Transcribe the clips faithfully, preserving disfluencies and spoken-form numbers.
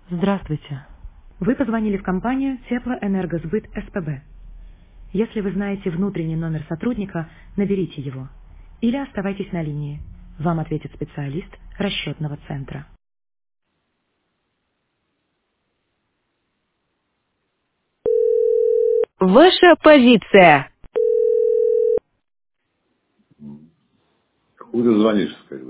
Здравствуйте. Вы позвонили в компанию Теплоэнергосбыт СПБ. Если вы знаете внутренний номер сотрудника, наберите его. Или оставайтесь на линии. Вам ответит специалист расчетного центра. Ваша позиция. Хуй ты звонишь, когда.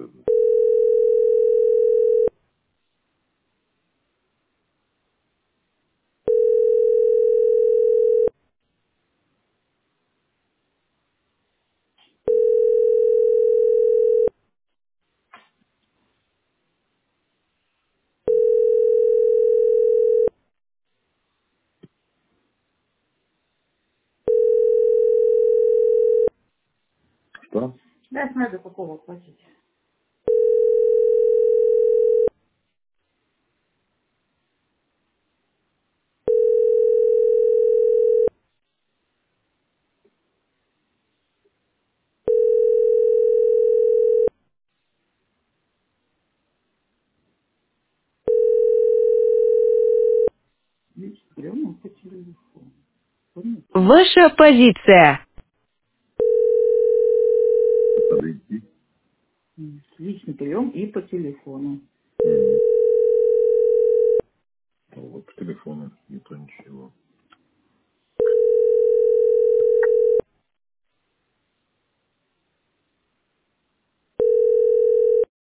Что? Да, надо какого платить. Видишь, прямо по телефону. Понятно. Ваша позиция. Надо идти. М, Личный прием и по телефону. М. Вот по телефону, не то ничего.